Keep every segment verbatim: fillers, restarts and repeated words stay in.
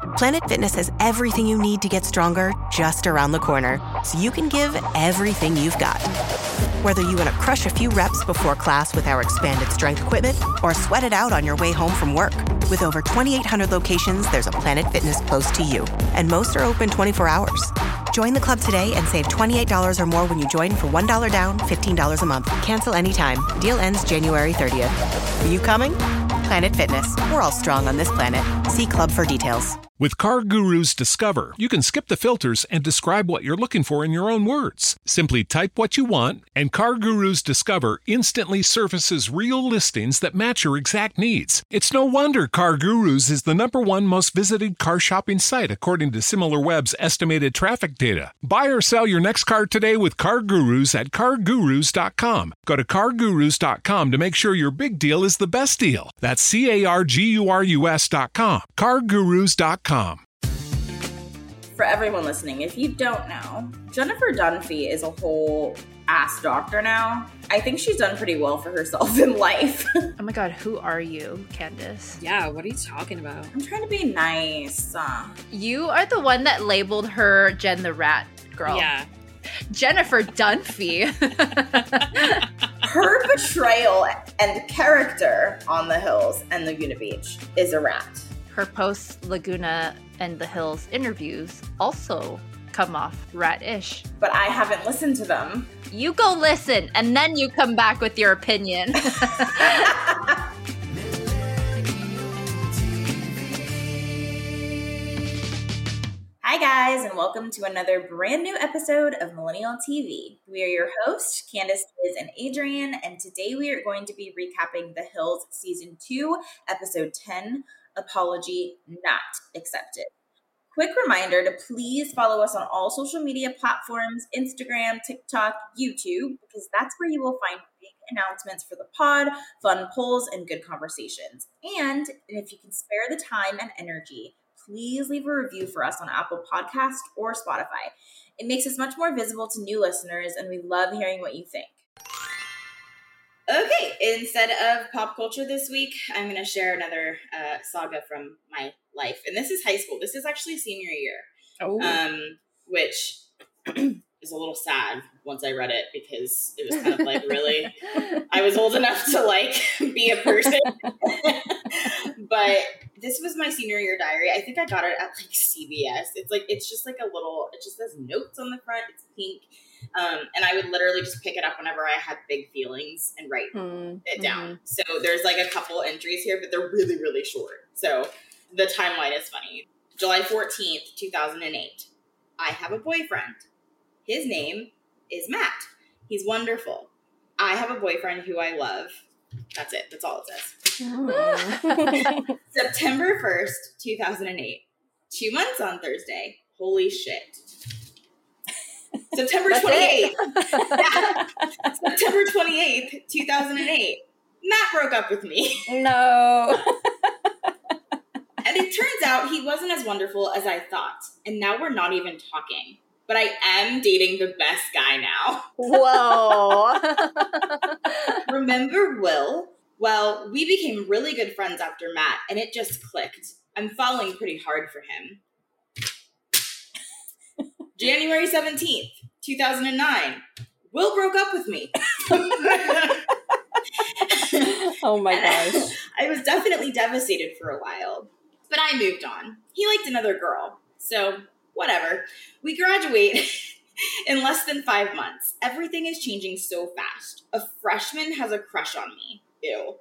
Planet Fitness has everything you need to get stronger just around the corner, so you can give everything you've got. Whether you want to crush a few reps before class with our expanded strength equipment or sweat it out on your way home from work. With over twenty-eight hundred locations, there's a Planet Fitness close to you, and most are open twenty-four hours. Join the club today and save twenty-eight dollars or more when you join for one dollar down, fifteen dollars a month. Cancel anytime. Deal ends January thirtieth. Are you coming? Planet Fitness. We're all strong on this planet. See club for details. With CarGurus Discover, you can skip the filters and describe what you're looking for in your own words. Simply type what you want, and CarGurus Discover instantly surfaces real listings that match your exact needs. It's no wonder CarGurus is the number one most visited car shopping site according to SimilarWeb's estimated traffic data. Buy or sell your next car today with CarGurus at car gurus dot com. Go to car gurus dot com to make sure your big deal is the best deal. That's C A R G U R U S dot com. car gurus dot com. For everyone listening, if you don't know, Jennifer Dunphy is a whole ass doctor now. I think she's done pretty well for herself in life. Oh my god, who are you, Candace? Yeah, what are you talking about? I'm trying to be nice. Uh, You are the one that labeled her Jen the Rat girl. Yeah. Jennifer Dunphy. her betrayal and character on the Hills and Laguna Beach is a rat. Her post Laguna and the Hills interviews also come off rat-ish. But I haven't listened to them. You go listen, and then you come back with your opinion. Hi guys, and welcome to another brand new episode of Millennial T V. We are your hosts, Candace, Liz, and Adrian, and today we are going to be recapping The Hills Season two, Episode ten, Apology Not Accepted. Quick reminder to please follow us on all social media platforms, Instagram, TikTok, YouTube, because that's where you will find big announcements for the pod, fun polls, and good conversations. And, and if you can spare the time and energy, please leave a review for us on Apple Podcasts or Spotify. It makes us much more visible to new listeners, and we love hearing what you think. Okay, instead of pop culture this week, I'm going to share another uh, saga from my life. And this is high school. This is actually senior year. Oh. Um, which is a little sad once I read it because it was kind of like, really? I was old enough to, like, be a person. But this was my senior year diary. I think I got it at, like, C V S. It's like, it's just like a little, it just has notes on the front. It's pink. Um, and I would literally just pick it up whenever I had big feelings and write mm, it down. Mm-hmm. So there's like a couple entries here, but they're really, really short. So the timeline is funny. July fourteenth, two thousand eight. I have a boyfriend. His name is Matt. He's wonderful. I have a boyfriend who I love. That's it. That's all it says. September first, two thousand eight. Two months on Thursday. Holy shit. September twenty-eighth. September twenty-eighth, two thousand eight. Matt broke up with me. No. And it turns out he wasn't as wonderful as I thought. And now we're not even talking. But I am dating the best guy now. Whoa. Remember Will? Well, we became really good friends after Matt, and it just clicked. I'm falling pretty hard for him. January seventeenth, two thousand nine. Will broke up with me. Oh my gosh. I was definitely devastated for a while, but I moved on. He liked another girl, so whatever. We graduate in less than five months. Everything is changing so fast. A freshman has a crush on me. Ew.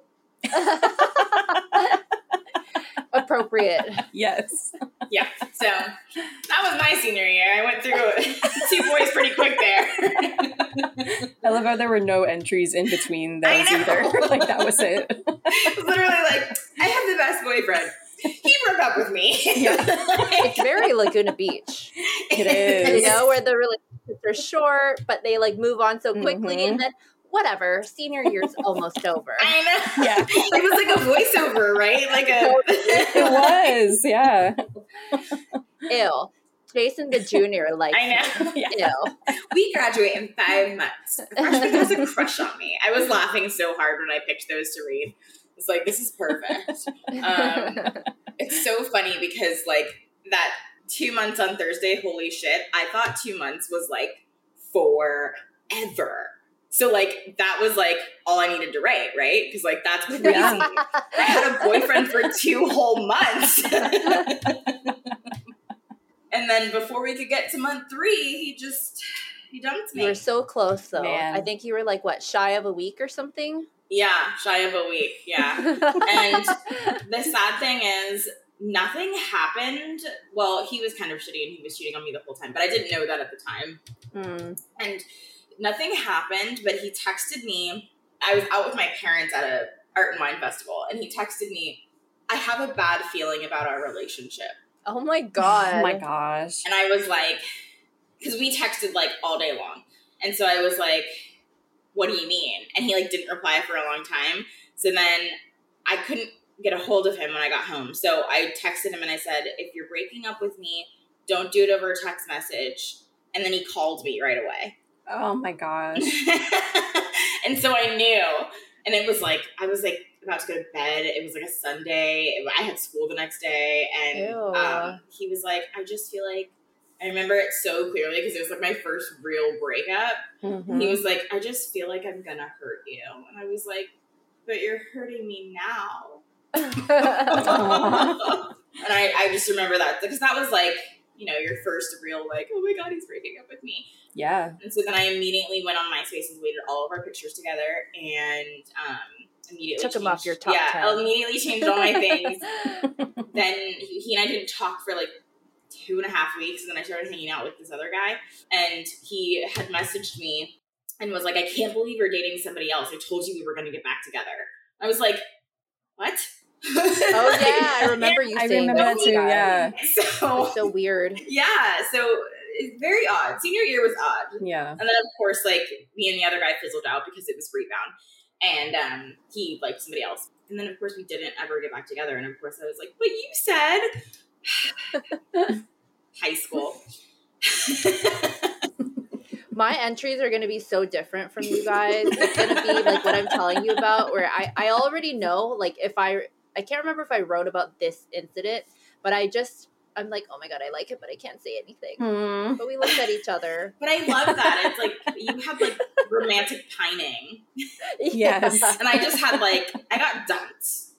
Appropriate. Yes. Yeah. So that was my senior year. I went through two boys pretty quick there. I love how there were no entries in between those either. Like that was it. It was literally like, I have the best boyfriend. He broke up with me. Yeah. It's very Laguna Beach. It is. You know, where the relationships are short, but they like move on so quickly, mm-hmm. and then whatever, senior year's almost over. I know. Yeah. It was like a voiceover, right? Like a. It was, yeah. Ew. Jason the Junior, like, I know. Yeah. Ew. We graduate in five months. A freshman has a crush on me. I was laughing so hard when I picked those to read. It's like, this is perfect. Um, it's so funny because, like, that two months on Thursday, holy shit, I thought two months was like forever. So like that was like all I needed to write, right? Because like that's crazy. Yeah. I had a boyfriend for two whole months. And then before we could get to month three, he just, he dumped me. You were so close though. Man. I think you were like, what, shy of a week or something? Yeah, shy of a week, yeah. And the sad thing is, nothing happened. Well, he was kind of shitty and he was cheating on me the whole time, but I didn't know that at the time. Mm. And nothing happened, but he texted me. I was out with my parents at a art and wine festival, and he texted me, I have a bad feeling about our relationship. Oh my God. Oh my gosh. And I was like, because we texted like all day long. And so I was like, what do you mean? And he like didn't reply for a long time. So then I couldn't get a hold of him when I got home. So I texted him and I said, if you're breaking up with me, don't do it over a text message. And then he called me right away. Oh my gosh. And so I knew. And it was like, I was like about to go to bed. It was like a Sunday. I had school the next day. And um, he was like, I just feel like, I remember it so clearly because it was like my first real breakup. Mm-hmm. He was like, I just feel like I'm gonna hurt you. And I was like, but you're hurting me now. And I, I just remember that because that was like, you know, your first real like, oh my God, he's breaking up with me. Yeah. And so then I immediately went on MySpace and deleted all of our pictures together and um, immediately took changed, them off your top yeah, ten. I immediately changed all my things. Then he, he and I didn't talk for like two and a half weeks, and then I started hanging out with this other guy, and he had messaged me and was like, I can't believe you're dating somebody else. I told you we were going to get back together. I was like, what? Oh yeah, I remember you I saying remember that too, yeah. So, so weird. Yeah, so it's very odd. Senior year was odd. Yeah. And then of course, like, me and the other guy fizzled out because it was rebound. And um, he liked somebody else. And then of course we didn't ever get back together. And of course I was like, but you said high school. My entries are going to be so different from you guys. It's going to be like what I'm telling you about, where I, I already know, like if I, I can't remember if I wrote about this incident, but I just, I'm like, oh my God, I like it, but I can't say anything. Hmm. But we looked at each other. But I love that. It's like, you have like romantic pining. Yes. And I just had like, I got dumped.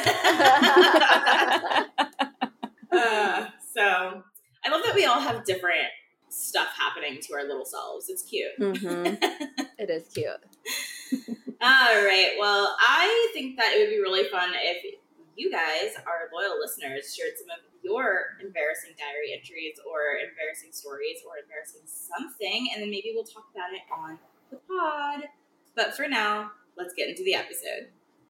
uh, so I love that we all have different stuff happening to our little selves. It's cute. Mm-hmm. It is cute. All right. Well, I think that it would be really fun if you guys, our loyal listeners, shared some of your embarrassing diary entries or embarrassing stories or embarrassing something, and then maybe we'll talk about it on the pod. But for now, let's get into the episode.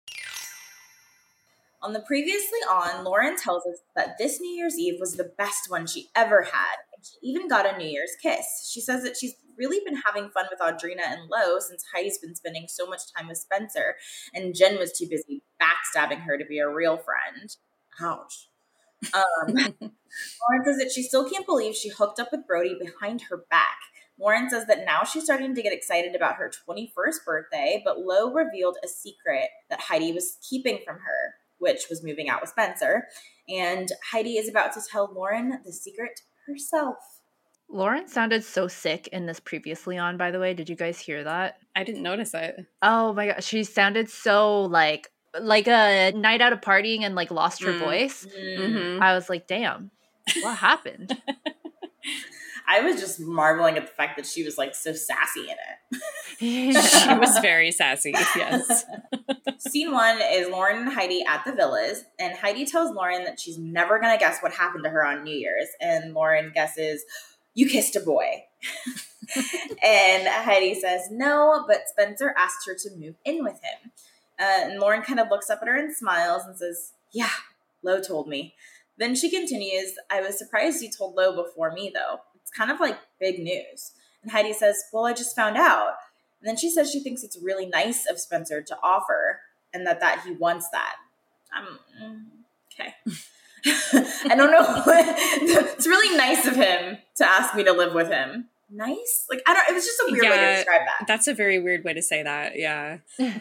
On the Previously On, Lauren tells us that this New Year's Eve was the best one she ever had, and she even got a New Year's kiss. She says that she's really been having fun with Audrina and Lo since Heidi's been spending so much time with Spencer, and Jen was too busy backstabbing her to be a real friend. Ouch. Um, Lauren says that she still can't believe she hooked up with Brody behind her back. Lauren says that now she's starting to get excited about her twenty-first birthday, but Lo revealed a secret that Heidi was keeping from her, which was moving out with Spencer. And Heidi is about to tell Lauren the secret herself. Lauren sounded so sick in this Previously On, by the way. Did you guys hear that? I didn't notice it. Oh my God. She sounded so like like a night out of partying and like lost her Mm. voice. Mm-hmm. I was like, damn, what happened? I was just marveling at the fact that she was like so sassy in it. She was very sassy, yes. Scene one is Lauren and Heidi at the villas, and Heidi tells Lauren that she's never going to guess what happened to her on New Year's, and Lauren guesses, you kissed a boy. And Heidi says no, but Spencer asked her to move in with him. Uh, and Lauren kind of looks up at her and smiles and says, yeah, Lo told me. Then she continues, I was surprised you told Lo before me, though. It's kind of like big news. And Heidi says, well, I just found out. And then she says she thinks it's really nice of Spencer to offer and that, that he wants that. Um, okay. I don't know. It's really nice of him to ask me to live with him. nice. Like, I don't, it was just a weird yeah, way to describe that. That's a very weird way to say that. Yeah.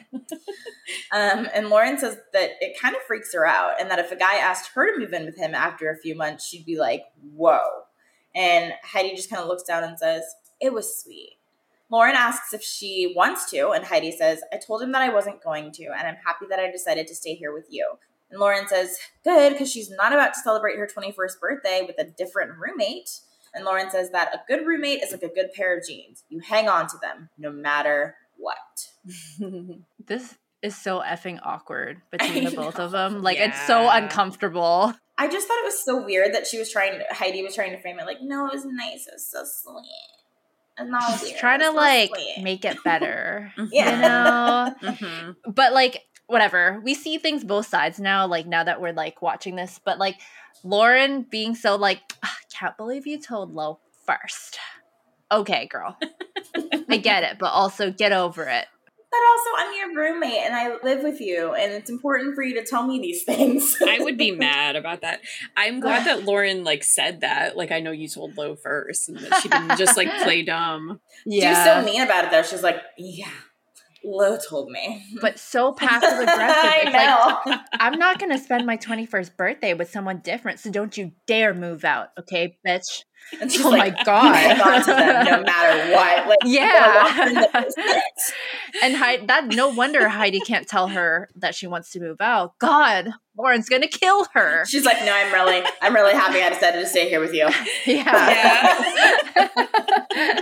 um, and Lauren says that it kind of freaks her out, and that if a guy asked her to move in with him after a few months, she'd be like, whoa. And Heidi just kind of looks down and says, it was sweet. Lauren asks if she wants to, and Heidi says, I told him that I wasn't going to, and I'm happy that I decided to stay here with you. And Lauren says, good, because she's not about to celebrate her twenty-first birthday with a different roommate. And Lauren says that a good roommate is like a good pair of jeans. You hang on to them no matter what. This is so effing awkward between the both of them. Like, yeah. It's so uncomfortable. I just thought it was so weird that she was trying, Heidi was trying to frame it like, no, it was nice. It was so sweet. She's weird. trying to so like sweet. make it better, yeah. you know. Mm-hmm. But like, whatever. We see things both sides now. Like now that we're like watching this, but like Lauren being so like, I can't believe you told Lo first. Okay, girl, I get it, but also get over it. But also, I'm your roommate, and I live with you, and it's important for you to tell me these things. I would be mad about that. I'm glad that Lauren, like, said that. Like, I know you told Lo first, and that she didn't just, like, play dumb. Yeah. She was so mean about it, though. She's like, yeah, Lo told me. But so passive-aggressive. I it's know. Like, I'm not going to spend my twenty-first birthday with someone different, so don't you dare move out, okay, bitch? And she's oh like, my God. hang on to them no matter what. Like, yeah. And Heidi, that no wonder Heidi can't tell her that she wants to move out. God, Lauren's gonna kill her. She's like, no, I'm really, I'm really happy I decided to stay here with you. Yeah. yeah.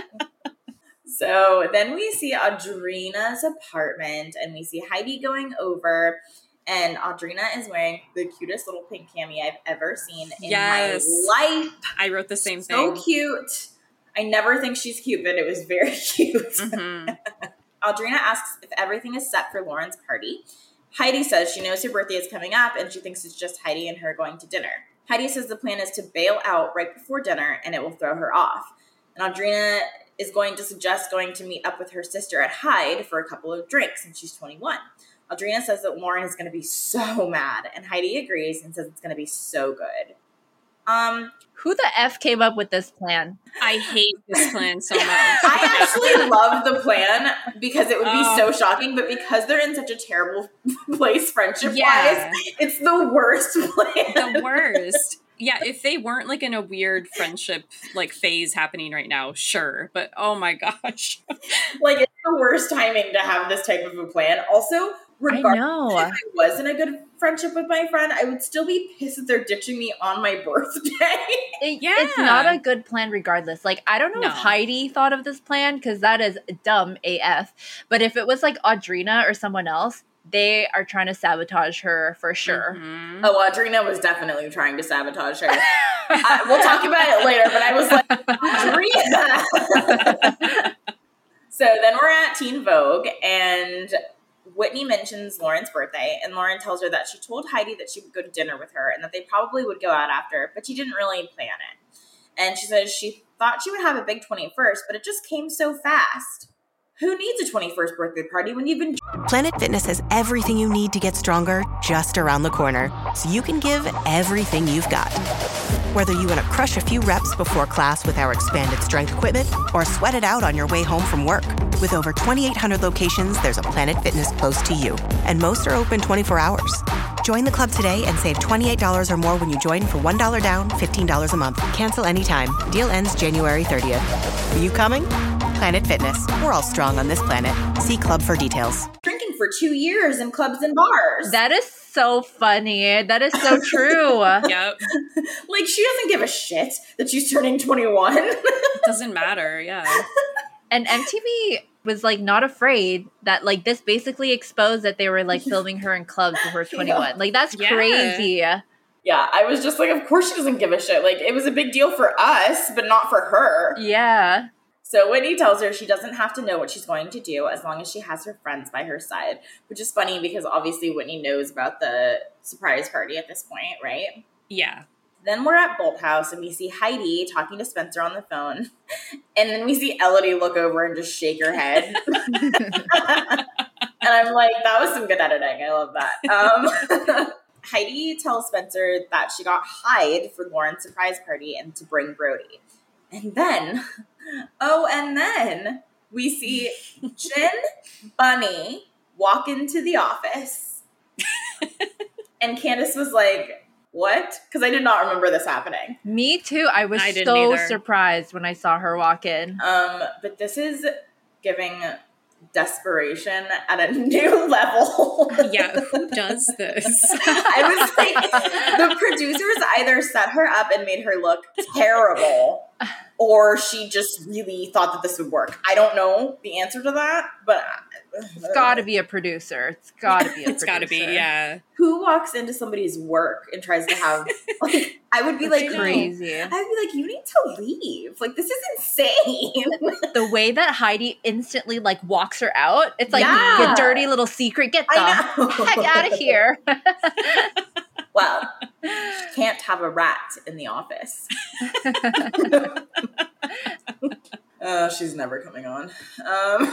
So then we see Audrina's apartment, and we see Heidi going over. And Audrina is wearing the cutest little pink cami I've ever seen in yes. my life. I wrote the same so thing. So cute. I never think she's cute, but it was very cute. Mm-hmm. Audrina asks if everything is set for Lauren's party. Heidi says she knows her birthday is coming up, and she thinks it's just Heidi and her going to dinner. Heidi says the plan is to bail out right before dinner, and it will throw her off. And Audrina is going to suggest going to meet up with her sister at Hyde for a couple of drinks, and she's twenty-one. Audrina says that Lauren is going to be so mad, and Heidi agrees and says it's going to be so good. Um, Who the F came up with this plan? I hate this plan so much. I actually love the plan because it would be oh. so shocking, but because they're in such a terrible place friendship-wise, yeah. it's the worst plan. The worst. Yeah, if they weren't like in a weird friendship like phase happening right now, sure. But oh my gosh. Like, it's the worst timing to have this type of a plan. Also, regardless if I was in a good friendship with my friend, I would still be pissed that they're ditching me on my birthday. It, yeah. It's not a good plan regardless. Like, I don't know no. if Heidi thought of this plan, because that is dumb A F. But if it was like Audrina or someone else, they are trying to sabotage her for sure. Mm-hmm. Oh, Audrina was definitely trying to sabotage her. I, we'll talk about it later, but I was like, Audrina! So then we're at Teen Vogue, and Whitney mentions Lauren's birthday, and Lauren tells her that she told Heidi that she would go to dinner with her and that they probably would go out after, but she didn't really plan it. And she says she thought she would have a big twenty-first, but it just came so fast. Who needs a twenty-first birthday party when you've been... Planet Fitness has everything you need to get stronger just around the corner, so you can give everything you've got. Whether you want to crush a few reps before class with our expanded strength equipment or sweat it out on your way home from work. With over twenty-eight hundred locations, there's a Planet Fitness close to you, and most are open twenty-four hours. Join the club today and save twenty-eight dollars or more when you join for one dollar down, fifteen dollars a month. Cancel anytime. Deal ends January thirtieth. Are you coming? Planet Fitness. We're all strong on this planet. See club for details. Drinking for two years in clubs and bars. That is so funny. That is so true. Yep. Like, she doesn't give a shit that she's turning twenty-one. It doesn't matter, yeah. And M T V was like not afraid that like this basically exposed that they were like filming her in clubs before twenty-one. Yeah. Like, that's yeah. crazy. Yeah, I was just like, of course she doesn't give a shit. Like, it was a big deal for us, but not for her. Yeah. So Whitney tells her she doesn't have to know what she's going to do as long as she has her friends by her side, which is funny because obviously Whitney knows about the surprise party at this point, right? Yeah. Then we're at Bolt House and we see Heidi talking to Spencer on the phone. And then we see Elodie look over and just shake her head. And I'm like, that was some good editing. I love that. Um, Heidi tells Spencer that she got Hyde for Lauren's surprise party and to bring Brody. And then, oh, and then we see Jen Bunny walk into the office. And Candace was like, what? Because I did not remember this happening. Me too. I was I didn't so either. surprised when I saw her walk in. Um, but this is giving desperation at a new level. Yeah, who does this? I was like, the producers either set her up and made her look terrible, or she just really thought that this would work. I don't know the answer to that, but It's got to be a producer. It's got to be a It's producer. got to be, yeah. who walks into somebody's work and tries to have, like, I would be That's like, crazy. I'd be like, you need to leave. Like, this is insane. The way that Heidi instantly like walks her out, it's like Yeah. you dirty little secret. Get the I know. heck out of here. Well, she can't have a rat in the office. Oh, she's never coming on. Um,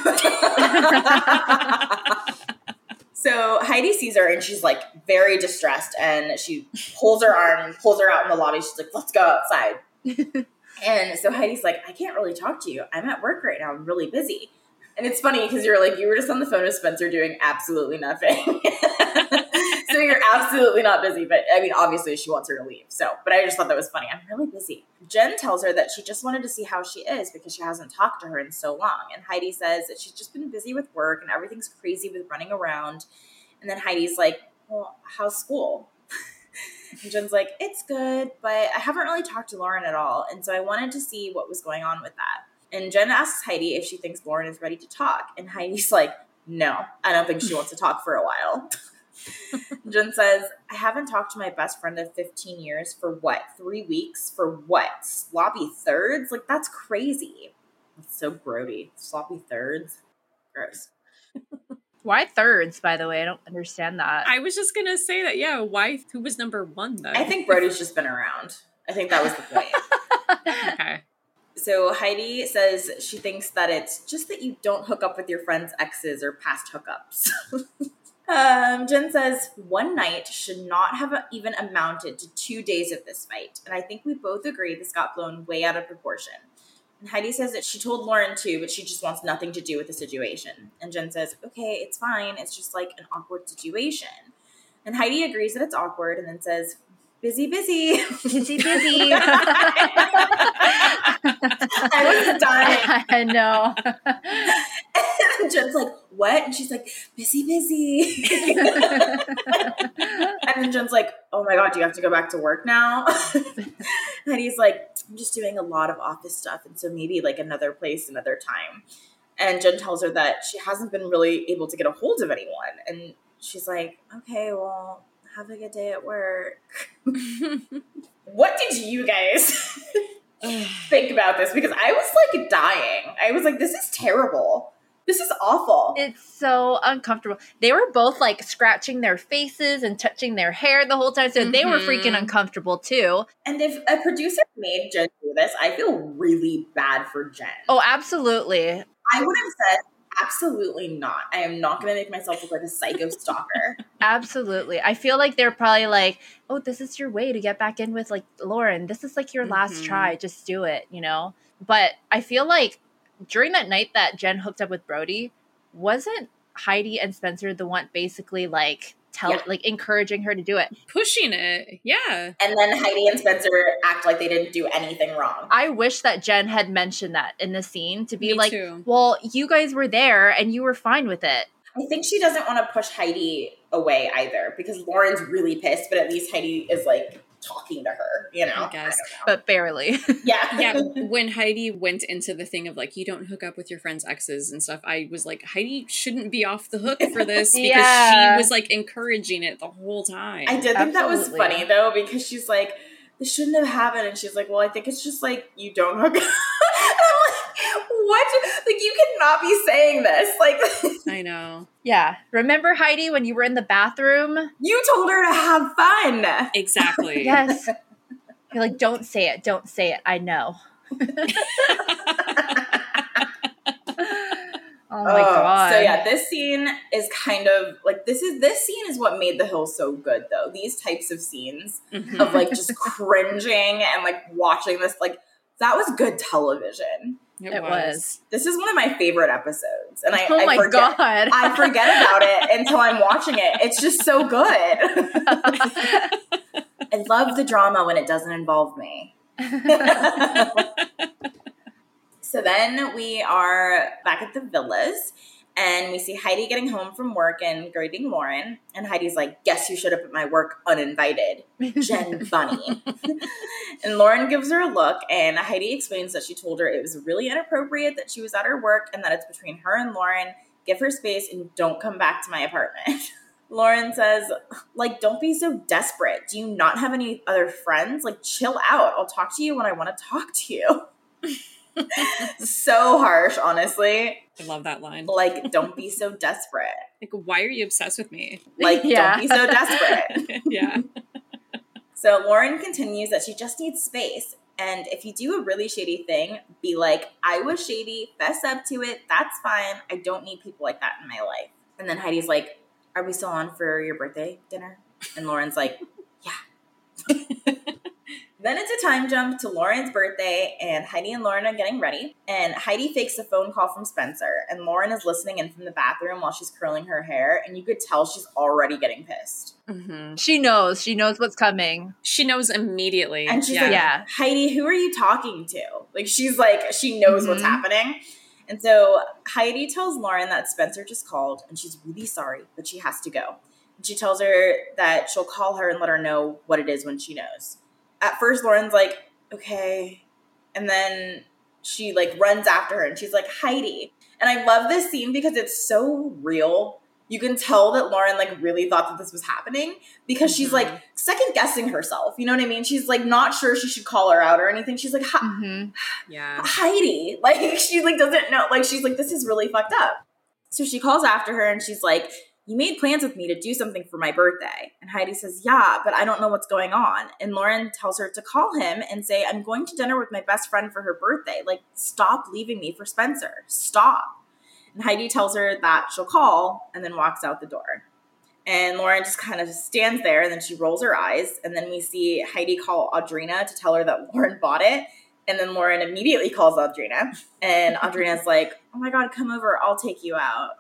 so Heidi sees her and she's like very distressed, and she pulls her arm and pulls her out in the lobby. She's like, let's go outside. And so Heidi's like, I can't really talk to you. I'm at work right now. I'm really busy. And it's funny because you're like, you were just on the phone with Spencer doing absolutely nothing. So you're absolutely not busy. But I mean, obviously she wants her to leave. So, but I just thought that was funny. I'm really busy. Jen tells her that she just wanted to see how she is because she hasn't talked to her in so long. And Heidi says that she's just been busy with work and everything's crazy with running around. And then Heidi's like, well, how's school? And Jen's like, it's good, but I haven't really talked to Lauren at all. And so I wanted to see what was going on with that. And Jen asks Heidi if she thinks Lauren is ready to talk. And Heidi's like, no, I don't think she wants to talk for a while. Jen says, I haven't talked to my best friend of fifteen years for what? Three weeks? For what? Sloppy thirds? Like, that's crazy. It's so grody. Sloppy thirds. Gross. Why thirds, by the way? I don't understand that. I was just going to say that, yeah, why, who was number one, though? I think Brody's just been around. I think that was the point. Okay. So Heidi says she thinks that it's just that you don't hook up with your friend's exes or past hookups. um, Jen says one night should not have even amounted to two days of this fight. And I think we both agree this got blown way out of proportion. And Heidi says that she told Lauren too, but she just wants nothing to do with the situation. And Jen says, okay, it's fine. It's just like an awkward situation. And Heidi agrees that it's awkward and then says, busy, busy. Busy, busy. I was dying. I know. And Jen's like, what? And she's like, busy, busy. And then Jen's like, oh my God, do you have to go back to work now? And he's like, I'm just doing a lot of office stuff. And so maybe like another place, another time. And Jen tells her that she hasn't been really able to get a hold of anyone. And she's like, okay, well, have a good day at work. What did you guys think about this? Because I was like dying. I was like, this is terrible. This is awful. It's so uncomfortable. They were both like scratching their faces and touching their hair the whole time. So mm-hmm. they were freaking uncomfortable too. And if a producer made Jen do this, I feel really bad for Jen. Oh, absolutely. I would have said, absolutely not. I am not going to make myself look like a psycho stalker. Absolutely. I feel like they're probably like, oh, this is your way to get back in with like Lauren. This is like your mm-hmm. last try. Just do it, you know? But I feel like during that night that Jen hooked up with Brody, wasn't Heidi and Spencer the one basically like tell yeah. like encouraging her to do it? Pushing it. Yeah. And then Heidi and Spencer act like they didn't do anything wrong. I wish that Jen had mentioned that in the scene to be Me like, too. Well, you guys were there and you were fine with it. I think she doesn't want to push Heidi away either because Lauren's really pissed, but at least Heidi is like talking to her, you know? I guess. I don't know. But barely. Yeah. Yeah. When Heidi went into the thing of like, you don't hook up with your friend's exes and stuff, I was like, Heidi shouldn't be off the hook for this because yeah. she was like encouraging it the whole time. I did think Absolutely. that was funny though, because she's like, this shouldn't have happened. And she's like, well, I think it's just like, you don't hook up. I'm like, what? Like, you cannot be saying this. Like, I know. Yeah. Remember, Heidi, when you were in the bathroom? You told her to have fun. Exactly. Yes. You're like, don't say it. Don't say it. I know. Oh my oh, God. So yeah, this scene is kind of like, this is, this scene is what made The Hill so good though. These types of scenes mm-hmm. of like just cringing and like watching this, like That was good television. It, It was. was. This is one of my favorite episodes. And I, Oh I my forget, God. I forget about it until I'm watching it. It's just so good. I love the drama when it doesn't involve me. So then we are back at the villas, and we see Heidi getting home from work and greeting Lauren. And Heidi's like, guess you showed up at my work uninvited. Jen Bunny. And Lauren gives her a look, and Heidi explains that she told her it was really inappropriate that she was at her work and that it's between her and Lauren. Give her space and don't come back to my apartment. Lauren says, like, don't be so desperate. Do you not have any other friends? Like, chill out. I'll talk to you when I want to talk to you. So harsh, honestly. I love that line. Like, don't be so desperate. Like, why are you obsessed with me? Like, Yeah. don't be so desperate. Yeah. So Lauren continues that she just needs space. And if you do a really shady thing, be like, I was shady, fess up to it, that's fine. I don't need people like that in my life. And then Heidi's like, are we still on for your birthday dinner? And Lauren's like, yeah. Then it's a time jump to Lauren's birthday, and Heidi and Lauren are getting ready. And Heidi fakes a phone call from Spencer, and Lauren is listening in from the bathroom while she's curling her hair, and you could tell she's already getting pissed. Mm-hmm. She knows. She knows what's coming. She knows immediately. And she's yeah. like, Yeah. Heidi, who are you talking to? Like, she's like, she knows Mhm. what's happening. And so Heidi tells Lauren that Spencer just called, and she's really sorry, but she has to go. And she tells her that she'll call her and let her know what it is when she knows. At first, Lauren's like, okay. And then she, like, runs after her, and she's like, Heidi. And I love this scene because it's so real. You can tell that Lauren, like, really thought that this was happening because she's, like, second-guessing herself. You know what I mean? She's, like, not sure she should call her out or anything. She's like, Mm-hmm. Yeah. Heidi. Like, she, like, doesn't know. Like, she's like, this is really fucked up. So she calls after her, and she's like, you made plans with me to do something for my birthday. And Heidi says, yeah, but I don't know what's going on. And Lauren tells her to call him and say, I'm going to dinner with my best friend for her birthday. Like, stop leaving me for Spencer. Stop. And Heidi tells her that she'll call and then walks out the door. And Lauren just kind of stands there, and then she rolls her eyes. And then we see Heidi call Audrina to tell her that Lauren bought it. And then Lauren immediately calls Audrina. And Audrina's like, oh my God, come over. I'll take you out.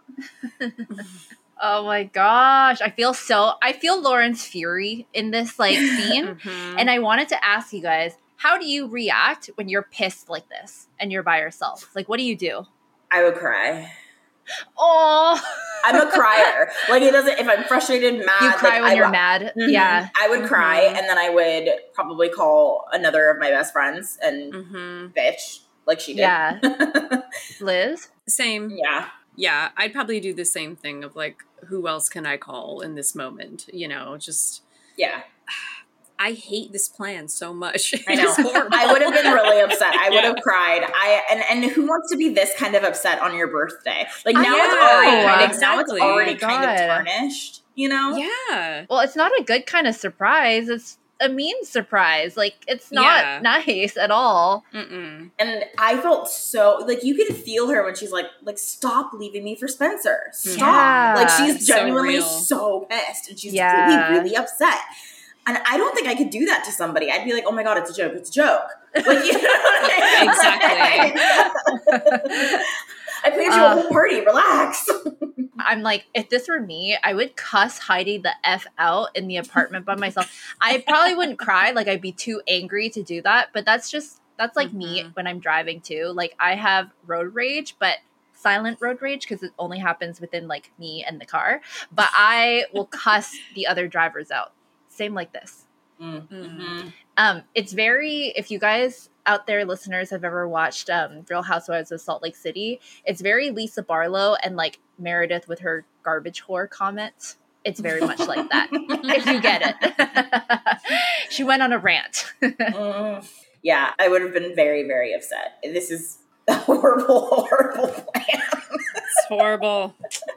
Oh my gosh. I feel so, I feel Lauren's fury in this like scene. Mhm. And I wanted to ask you guys, how do you react when you're pissed like this and you're by yourself? Like, what do you do? I would cry. Oh, I'm a crier. Like, it doesn't, if I'm frustrated, mad. you cry like, when I, you're mad. Mhm. Yeah. I would cry, Mhm. and then I would probably call another of my best friends and Mhm. bitch, like she did. Yeah. Liz? Same. Yeah. Yeah, I'd probably do the same thing of like, who else can I call in this moment? You know, just Yeah. I hate this plan so much. I know. It's horrible. I would have been really upset. I would Yeah. have cried. I and and who wants to be this kind of upset on your birthday? Like, now I it's know. already kind of, now Exactly. it's already Oh my kind of God. tarnished. You know? Yeah. Well, it's not a good kind of surprise. It's a mean surprise. Like, it's not Yeah. nice at all. Mm-mm. And I felt so, like, you can feel her when she's like, like, stop leaving me for Spencer. Stop. Yeah. Like, she's It's so genuinely real. so, pissed. And she's Yeah. really, really upset. And I don't think I could do that to somebody. I'd be like, oh my God, it's a joke. It's a joke. Like, you know what I mean? Exactly. I planned you Uh, a whole party. Relax. I'm like, if this were me, I would cuss Heidi the F out in the apartment by myself. I probably wouldn't cry. Like, I'd be too angry to do that. But that's just, that's like me Mhm. when I'm driving too. Like, I have road rage, but silent road rage because it only happens within like me and the car. But I will cuss the other drivers out. Same like this. Mm-hmm. Um, it's very, if you guys out there, listeners, have ever watched um, Real Housewives of Salt Lake City, it's very Lisa Barlow and like Meredith with her garbage whore comment. It's very much like that, if you get it. She went on a rant. Mm. Yeah, I would have been very, very upset. This is a horrible, horrible plan. It's horrible.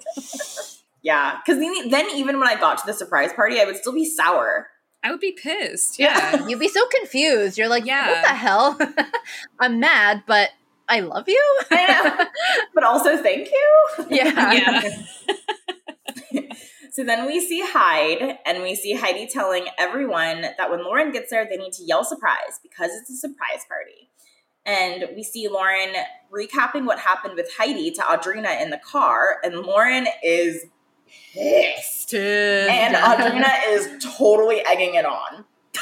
Yeah, because then, then even when I got to the surprise party, I would still be sour. I would be pissed. Yeah. You'd be so confused. You're like, Yeah. what the hell? I'm mad, but I love you. I know. But also, thank you. Yeah. Yeah. So then we see Hyde, and we see Heidi telling everyone that when Lauren gets there, they need to yell surprise because it's a surprise party. And we see Lauren recapping what happened with Heidi to Audrina in the car. And Lauren is pissed. And Audrina is totally egging it on.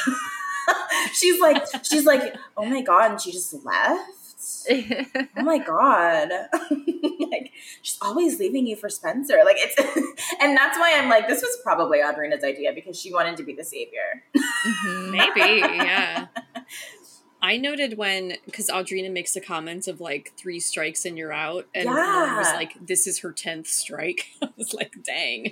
she's like, she's like, oh my God, and she just left? Oh my God. Like, she's always leaving you for Spencer. Like, it's, and that's why I'm like, this was probably Audrina's idea because she wanted to be the savior. Maybe, yeah. I noted when, because Audrina makes the comments of like three strikes and you're out, and Yeah. Lauren was like, this is her tenth strike. I was like, dang.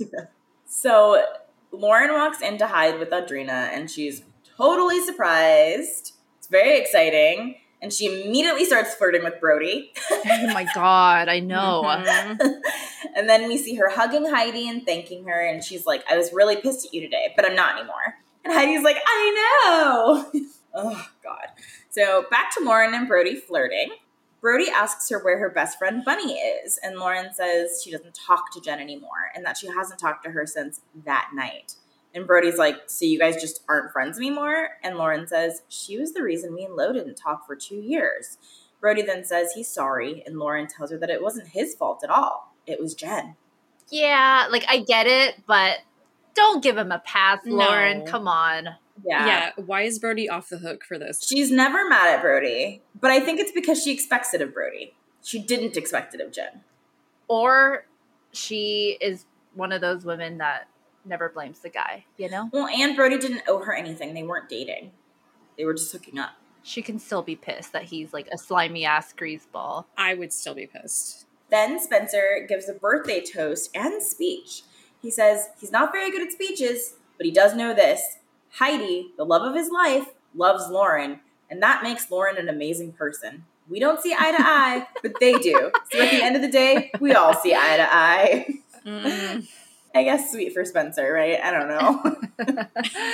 So Lauren walks in to hide with Audrina, and she's totally surprised. It's very exciting. And she immediately starts flirting with Brody. Oh my God, I know. Mm-hmm. And then we see her hugging Heidi and thanking her, and she's like, I was really pissed at you today, but I'm not anymore. And Heidi's like, I know. Oh, God. So back to Lauren and Brody flirting. Brody asks her where her best friend Bunny is, and Lauren says she doesn't talk to Jen anymore and that she hasn't talked to her since that night. And Brody's like, so you guys just aren't friends anymore? And Lauren says, she was the reason me and Lo didn't talk for two years. Brody then says he's sorry, and Lauren tells her that it wasn't his fault at all. It was Jen. Yeah, like, I get it, but don't give him a pass, Lauren. No. Come on. Yeah. Yeah, why is Brody off the hook for this? She's never mad at Brody, but I think it's because she expects it of Brody. She didn't expect it of Jen. Or she is one of those women that never blames the guy, you know? Well, and Brody didn't owe her anything. They weren't dating. They were just hooking up. She can still be pissed that he's like a slimy ass greaseball. I would still be pissed. Then Spencer gives a birthday toast and speech. He says he's not very good at speeches, but he does know this. Heidi, the love of his life, loves Lauren, and that makes Lauren an amazing person. We don't see eye to eye, but they do. So at the end of the day, we all see eye to eye. Mm. I guess sweet for Spencer, right? I don't know.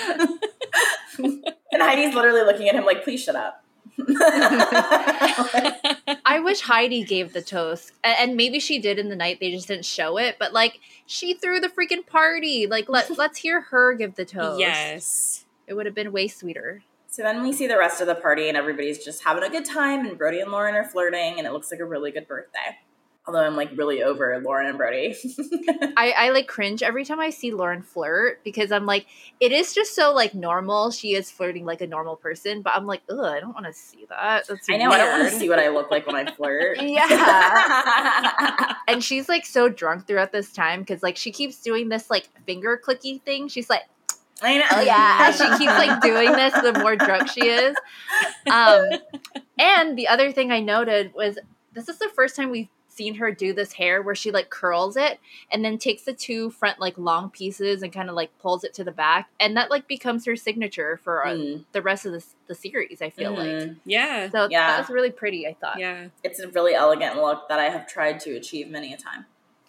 And Heidi's literally looking at him like, please shut up. I wish Heidi gave the toast, A- and maybe she did in the night. They just didn't show it, but like she threw the freaking party. Like let let's hear her give the toast. Yes. It would have been way sweeter. So then we see the rest of the party, and everybody's just having a good time, and Brody and Lauren are flirting, and it looks like a really good birthday. Although I'm like really over Lauren and Brody. I, I like cringe every time I see Lauren flirt because I'm like, it is just so like normal. She is flirting like a normal person, but I'm like, ugh, I don't want to see that. That's I know, weird. I don't want to see what I look like when I flirt. Yeah. And she's like so drunk throughout this time because like she keeps doing this like finger clicky thing. She's like, I know. oh yeah. And she keeps like doing this the more drunk she is. Um, and the other thing I noted was this is the first time we've seen her do this hair where she like curls it and then takes the two front like long pieces and kind of like pulls it to the back, and that like becomes her signature for uh, Mm. the rest of the, the series, I feel Mhm. like. Yeah. So Yeah. that was really pretty, I thought. Yeah. It's a really elegant look that I have tried to achieve many a time.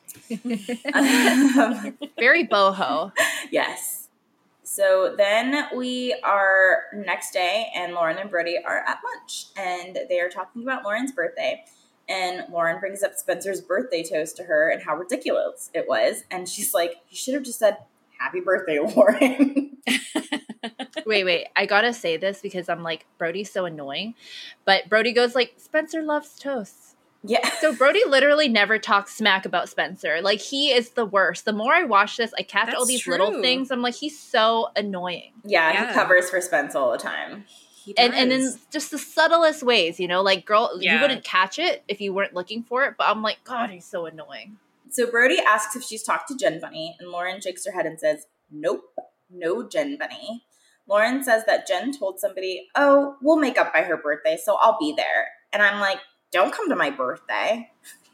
Um, Very boho. yes. So then we are next day, and Lauren and Brody are at lunch, and they are talking about Lauren's birthday. And Lauren brings up Spencer's birthday toast to her and how ridiculous it was. And she's like, you should have just said, happy birthday, Lauren. Wait, wait. I gotta say this because I'm like, Brody's so annoying. But Brody goes like, Spencer loves toast. Yeah. So Brody literally never talks smack about Spencer. Like, he is the worst. The more I watch this, I catch all That's these true. little things. I'm like, he's so annoying. Yeah, Yeah. he covers for Spence all the time. He And and in does. just the subtlest ways, you know, like, girl, you Yeah. wouldn't catch it if you weren't looking for it. But I'm like, God, he's so annoying. So Brody asks if she's talked to Jen Bunny, and Lauren shakes her head and says, nope, no Jen Bunny. Lauren says that Jen told somebody, oh, we'll make up by her birthday, so I'll be there. And I'm like, don't come to my birthday.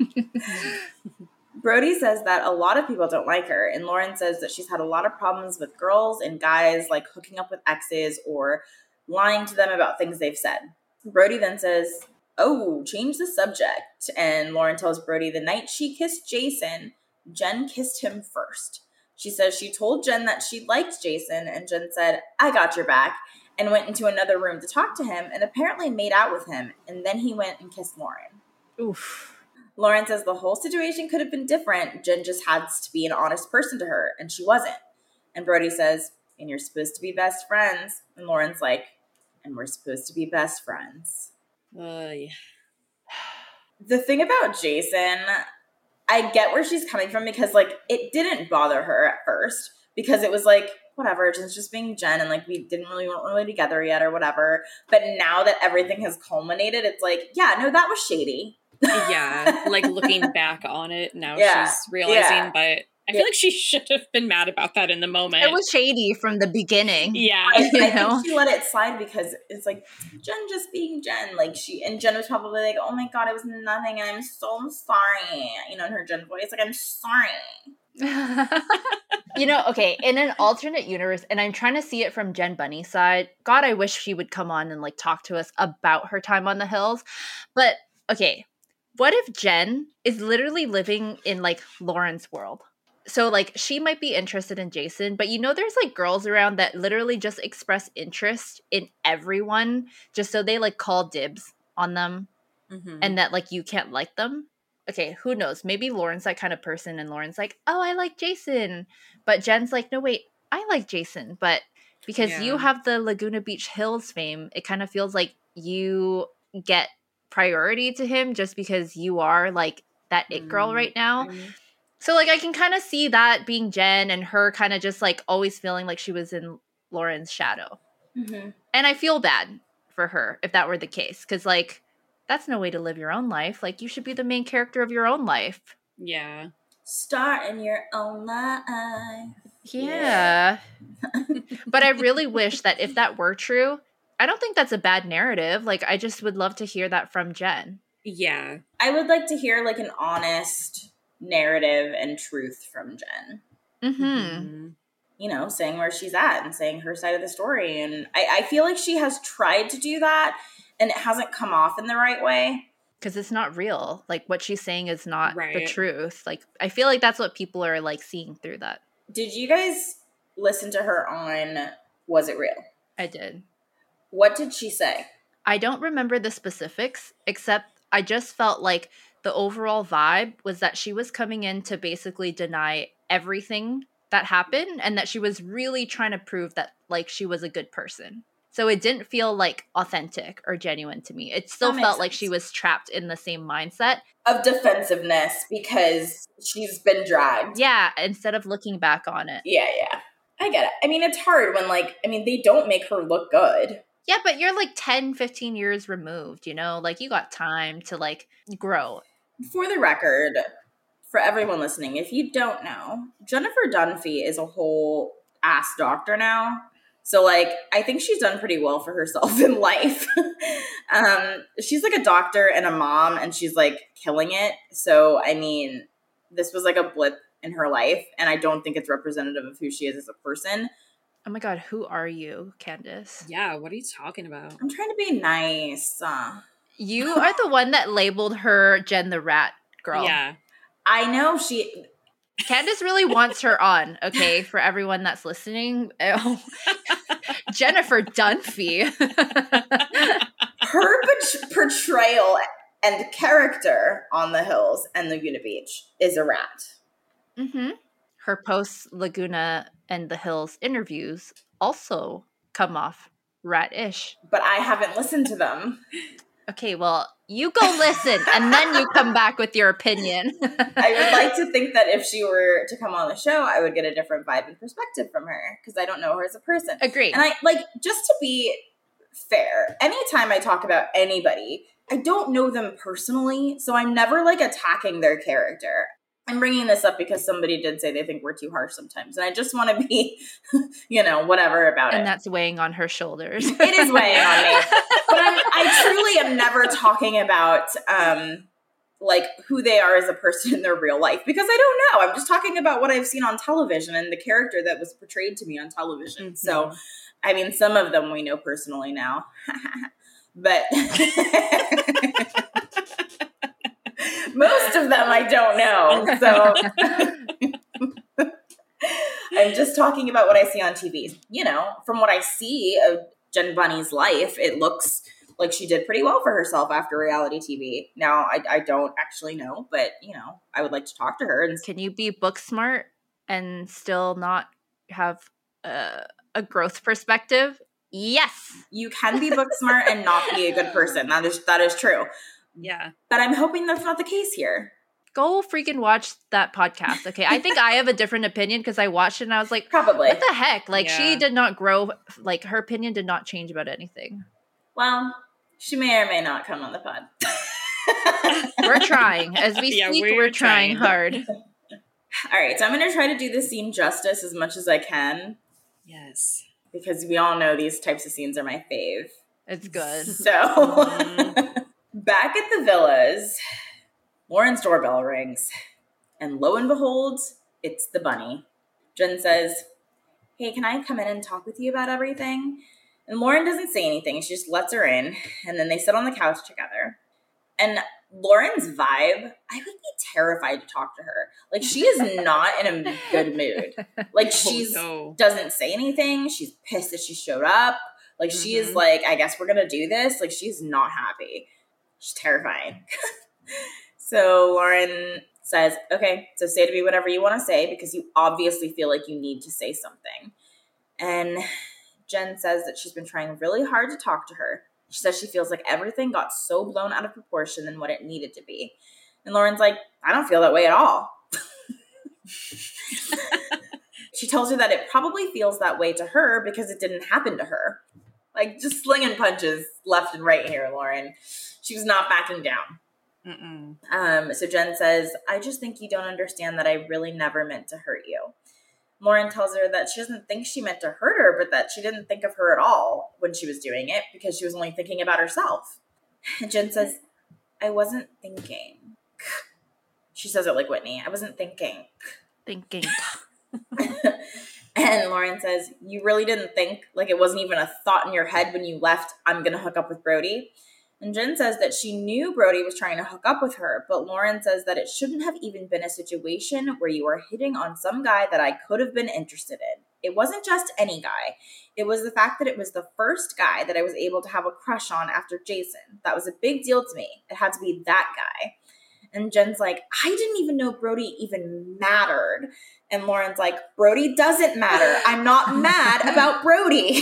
Brody says that a lot of people don't like her, and Lauren says that she's had a lot of problems with girls and guys, like hooking up with exes or lying to them about things they've said. Brody then says, oh, change the subject. And Lauren tells Brody the night she kissed Jason, Jen kissed him first. She says she told Jen that she liked Jason, and Jen said, I got your back, and went into another room to talk to him and apparently made out with him, and then he went and kissed Lauren. Oof. Lauren says the whole situation could have been different. Jen just had to be an honest person to her, and she wasn't. And Brody says, and you're supposed to be best friends. And Lauren's like, and we're supposed to be best friends. Uh, yeah. The thing about Jason, I get where she's coming from because, like, it didn't bother her at first because it was like, whatever, Jen's just being Jen and, like, we didn't really, weren't really together yet or whatever. But now that everything has culminated, it's like, yeah, no, that was shady. Yeah, like, looking back on it, now Yeah. she's realizing, Yeah. but I feel Yeah. like she should have been mad about that in the moment. It was shady from the beginning. Yeah. I, You I know? think she let it slide because it's like Jen just being Jen. Like she and Jen was probably like, "Oh my god, it was nothing, and I'm so sorry." You know, in her Jen voice, like, "I'm sorry." You know, okay, in an alternate universe, and I'm trying to see it from Jen Bunny's side. God, I wish she would come on and like talk to us about her time on the hills. But okay, what if Jen is literally living in like Lauren's world? So like she might be interested in Jason, but you know there's like girls around that literally just express interest in everyone just so they like call dibs on them Mm-hmm. and that like you can't like them. Okay, who knows? Maybe Lauren's that kind of person and Lauren's like, "Oh, I like Jason." But Jen's like, "No, wait, I like Jason." But because Yeah. you have the Laguna Beach Hills fame, it kind of feels like you get priority to him just because you are like that it girl right now. Mm-hmm. So like I can kind of see that being Jen and her kind of just like always feeling like she was in Lauren's shadow. Mm-hmm. And I feel bad for her if that were the case because like that's no way to live your own life. Like you should be the main character of your own life. Yeah. Start in your own life. Yeah. But I really wish that if that were true, I don't think that's a bad narrative. Like I just would love to hear that from Jen. Yeah. I would like to hear like an honest narrative and truth from Jen. Mm-hmm. Mm-hmm. You know, saying where she's at and saying her side of the story. And I, I feel like she has tried to do that and it hasn't come off in the right way. Because it's not real. Like what she's saying is not the Right. truth. Like I feel like that's what people are like seeing through that. Did you guys listen to her on Was It Real? I did. What did she say? I don't remember the specifics, except I just felt like the overall vibe was that she was coming in to basically deny everything that happened and that she was really trying to prove that like she was a good person. So it didn't feel like authentic or genuine to me. It still That makes felt like sense. she was trapped in the same mindset. Of defensiveness because she's been dragged. Yeah, instead of looking back on it. Yeah, yeah. I get it. I mean, it's hard when, like, I mean, they don't make her look good. Yeah, but you're like ten, fifteen years removed, you know? Like you got time to like grow. For the record, for everyone listening, if you don't know, Jennifer Dunphy is a whole ass doctor now. So, like, I think she's done pretty well for herself in life. um, she's like a doctor and a mom, and she's like killing it. So, I mean, this was like a blip in her life, and I don't think it's representative of who she is as a person. Oh my God, who are you, Candace? Yeah, what are you talking about? I'm trying to be nice. Uh, You are the one that labeled her Jen the Rat girl. Yeah. I know she... Candace really wants her on, okay, for everyone that's listening. Oh. Jennifer Dunphy. Her pot- portrayal and character on the hills and Laguna Beach is a rat. Mm-hmm. Her post Laguna and the Hills interviews also come off rat-ish. But I haven't listened to them. Okay, well, you go listen, and then you come back with your opinion. I would like to think that if she were to come on the show, I would get a different vibe and perspective from her because I don't know her as a person. Agreed. And I, like, just to be fair, anytime I talk about anybody, I don't know them personally, so I'm never, like, attacking their character. I'm bringing this up because somebody did say they think we're too harsh sometimes, and I just want to be, you know, whatever about and it. that's weighing on her shoulders. It is weighing on me. But I'm, I truly am never talking about, um, like, who they are as a person in their real life. Because I don't know. I'm just talking about what I've seen on television and the character that was portrayed to me on television. Mm-hmm. So, I mean, some of them we know personally now. But most of them I don't know. So I'm just talking about what I see on T V. You know, from what I see of Jen Bunny's life, it looks like she did pretty well for herself after reality T V. Now, I, I don't actually know, but, you know, I would like to talk to her. And Can you be book smart and still not have uh, a growth perspective? Yes. You can be book smart and not be a good person. That is that is true. Yeah. But I'm hoping that's not the case here. Go freaking watch that podcast, okay? I think I have a different opinion because I watched it and I was like, Probably. what the heck? Like, Yeah. she did not grow. Like, her opinion did not change about anything. Well, she may or may not come on the pod. We're trying. As we Yeah, speak, we're we're, trying, trying. hard. All right, so I'm going to try to do this scene justice as much as I can Yes. because we all know these types of scenes are my fave. It's good. So, back at the villas, Lauren's doorbell rings, and lo and behold, it's the bunny. Jen says, hey, can I come in and talk with you about everything? And Lauren doesn't say anything. She just lets her in, and then they sit on the couch together. And Lauren's vibe, I would be terrified to talk to her. Like, she is not in a good mood. Like, she's no. doesn't say anything. She's pissed that she showed up. Like, she Mhm. is like, I guess we're going to do this. Like, she's not happy. She's terrifying. So Lauren says, okay, so say to me whatever you want to say because you obviously feel like you need to say something. And Jen says that she's been trying really hard to talk to her. She says she feels like everything got so blown out of proportion than what it needed to be. And Lauren's like, I don't feel that way at all. She tells her that it probably feels that way to her because it didn't happen to her. Like, just slinging punches left and right here, Lauren. She was not backing down. Mm-mm. Um, so Jen says, I just think you don't understand that I really never meant to hurt you. Lauren tells her that she doesn't think she meant to hurt her, but that she didn't think of her at all when she was doing it because she was only thinking about herself. And Jen says, I wasn't thinking. She says it like Whitney. I wasn't thinking. Thinking. And Lauren says, you really didn't think, like it wasn't even a thought in your head when you left, I'm going to hook up with Brody? And Jen says that she knew Brody was trying to hook up with her, but Lauren says that it shouldn't have even been a situation where you were hitting on some guy that I could have been interested in. It wasn't just any guy. It was the fact that it was the first guy that I was able to have a crush on after Jason. That was a big deal to me. It had to be that guy. And Jen's like, I didn't even know Brody even mattered. And Lauren's like, Brody doesn't matter. I'm not mad about Brody.